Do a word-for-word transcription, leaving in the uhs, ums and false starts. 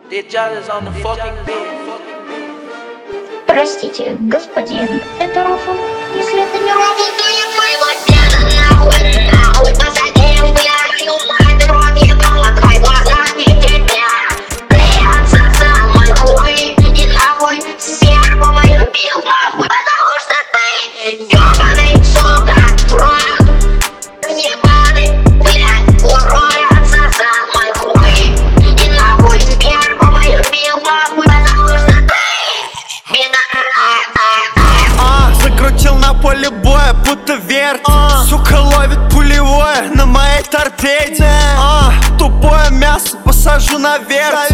Простите, господин, это рофл? Если это не рофл, то я твоего деда нахуй, нахуй посадил, блядь, юмать, рот ебал, открой глаза, не тебя. Блядь, сосал мой хуй, иди нахуй, сверху мою бил нахуй, потому что ты ёбаный, сука, рот, ебаный, блядь, урод, отсосал мой хуй, иди нахуй, сверху мою бил нахуй, потому что ты. А, закрутил на поле боя, будто верть. а, Сука ловит пулевое на моей торпеде. а, Тупое мясо посажу наверх.